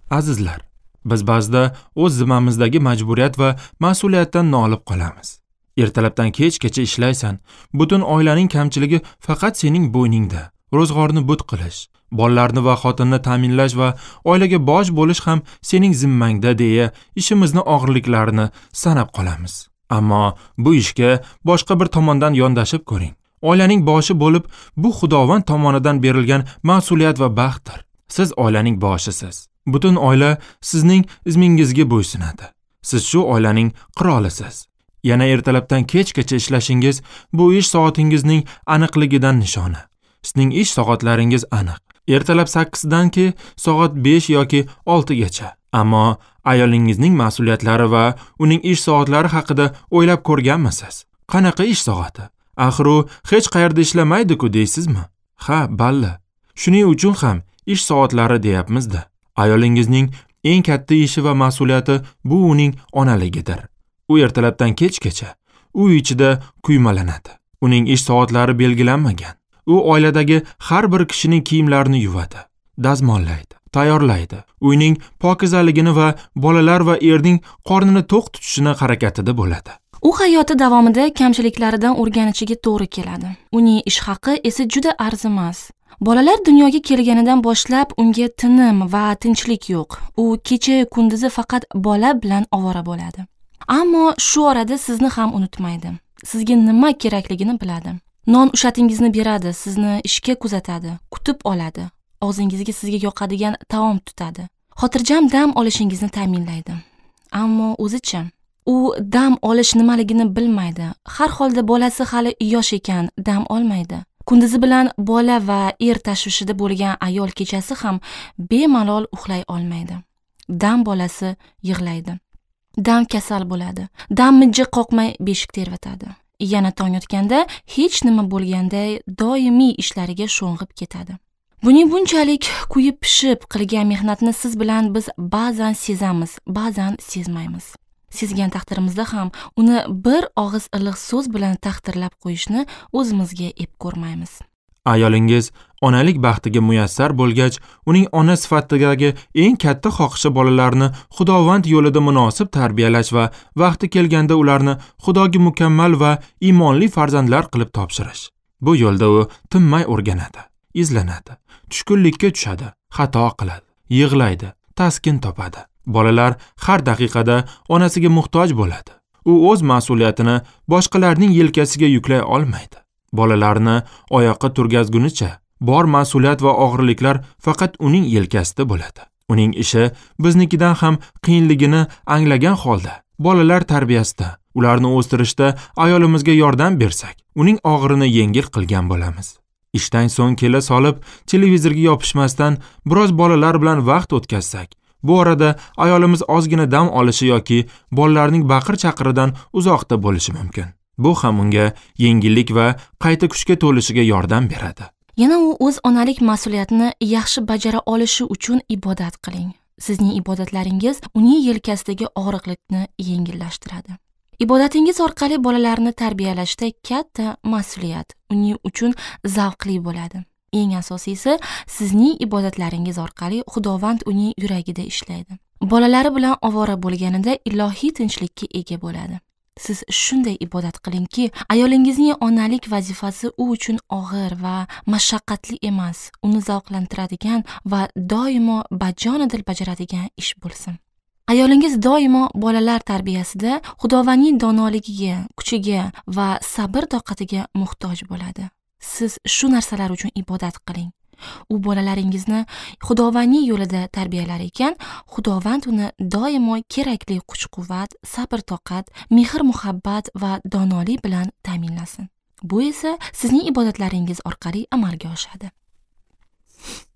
Azizlar, biz ba'zida o'z zimmamizdagi majburiyat va mas'uliyatdan nolib qolamiz. Ertalabdan kechgacha ishlaysan, butun oilaning kamchiligi faqat sening bo'yningda. Ro'zg'orni but qilish, bolalarni va xotinni ta'minlash va oilaga bosh bo'lish ham sening zimmangda deya ishimizni og'irliklarini sanab qolamiz. Ammo bu ishga boshqa bir tomondan yondashib ko'ring. Oilaning boshi bo'lib, bu Xudovand tomonidan berilgan mas'uliyat va baxtdir. Siz oilaning boshisiz. Butun oila sizning izmingizga bo'ysunadi. Siz shu oilaning qirolisiz. Yana ertalabdan kechgacha ishlashingiz bu ish soatingizning aniqligidan nishona. Sizning ish soatlaringiz aniq. Ertalab 8 danki soat 5 yoki 6 gacha. Ammo ayolingizning mas'uliyatlari va uning ish soatlari haqida o'ylab ko'rganmisiz? Qanaqa ish soati? Axir u hech qayerda ishlamaydi-ku deysizmi? Ha, balli. Shuning uchun ham ish soatlari deyapmiz-da. Ayolingizning eng katta ishi va mas'uliyati bu uning onaligidir. U ertalabdan kechgacha uy ichida kuymalanadi. Uning ish soatlari belgilanmagan. U oiladagi har bir kishining kiyimlarini yuvadi, dazmollaydi, tayyorlaydi. Uyning pokizaligini va bolalar va erning qornini to'q tutishini harakatida bo'ladi. U hayoti davomida kamchiliklaridan o'rganishiga to'g'ri keladi. Uning ish haqi esa juda arzimas. Bolalar dunyoga kelganidan boshlab unga tinim va tinchlik yo'q. U kecha kunduzi faqat bola bilan ovora bo'ladi. Ammo shu orada sizni ham unutmaydi. Sizga nima kerakligini biladi. Non ushatingizni beradi, sizni ishga kuzatadi, kutib oladi. Og'zingizga sizga yoqadigan taom tutadi. Xotirjam dam olishingizni ta'minlaydi. Ammo o'zicha u dam olish nimaligini bilmaydi. Har holda bolasi hali yosh ekan, dam olmaydi. Kunduzi bilan bola va er tashvishida bo'lgan ayol kechasi ham bemalol uxlay olmaydi. Dam bolasi yig'laydi. Dam kasal bo'ladi. Dam mijja qoqmay beshik tervatadi. Yana tong otganda hech nima bo'lganday doimiy ishlariga sho'ng'ib ketadi. Buning bunchalik kuyib pishib qilgan mehnatni siz bilan biz ba'zan sezamiz, ba'zan sezmaymiz. Sezgan taqdirimizda ham uni bir og'iz iliq so'z bilan taqdirlab qo'yishni o'zimizga ep ko'rmaymiz. Ayolingiz onalik baxtiga muyassar bo'lgach, uning ona sifatidagi eng katta xohishi bolalarni Xudovand yo'lida munosib tarbiyalash va vaqti kelganda ularni Xudoga mukammal va iymonli farzandlar qilib topshirish. Bu yo'lda u tinmay o'rganadi, izlanadi, tushkunlikka tushadi, xato qiladi, yig'laydi, taskin topadi. Bolalar har daqiqada onasiga muhtoj bo'ladi. U o'z mas'uliyatini boshqalarning yelkasiga yuklay olmaydi. Bolalarni oyoqqa turgazgunicha bor mas'uliyat va og'irliklar faqat uning yelkasida bo'ladi. Uning ishi biznikidan ham qiyinligini anglagan holda bolalar tarbiyasida, ularni o'stirishda ayolimizga yordam bersak, uning og'irini yengil qilgan bo'lamiz. Ishdan so'ng kela solib, televizorga yopishmasdan biroz bolalar bilan vaqt o'tkazsak, bu orada ayolimiz ozgina dam olishi yoki bolalarning baqir-chaqiridan uzoqda bo'lishi mumkin. Bu ham unga yengillik va qayta kuchga to'lishiga yordam beradi. Yana u o'z onalik mas'uliyatini yaxshi bajara olishi uchun ibodat qiling. Sizning ibodatlaringiz uning yelkasidagi og'riqlikni yengillashtiradi. Ibodatingiz orqali bolalarni tarbiyalashda katta mas'uliyat uning uchun zavqli bo'ladi. Eng asosiysi, sizning ibodatlaringiz orqali Xudovand uning yuragida ishlaydi. Bolalari bilan ovora bo'lganida ilohiy tinchlikka ega bo'ladi. Siz shunday ibodat qilingki, ayolingizning onalik vazifasi u uchun og'ir va mashaqqatli emas, uni zavqlantiradigan va doimo bajonidil bajaradigan ish bo'lsin. Ayolingiz doimo bolalar tarbiyasida Xudovandning donoligiga, kuchiga va sabr-toqatiga muhtoj bo'ladi. Siz shu narsalar uchun ibodat qiling. U bolalaringizni Xudovandning yo'lida tarbiyalar ekan, Xudovand uni doimo kerakli kuch-quvvat, sabr-toqat, mehr-muhabbat va donolik bilan ta'minlasin. Bu esa sizning ibodatlaringiz orqali amalga oshadi.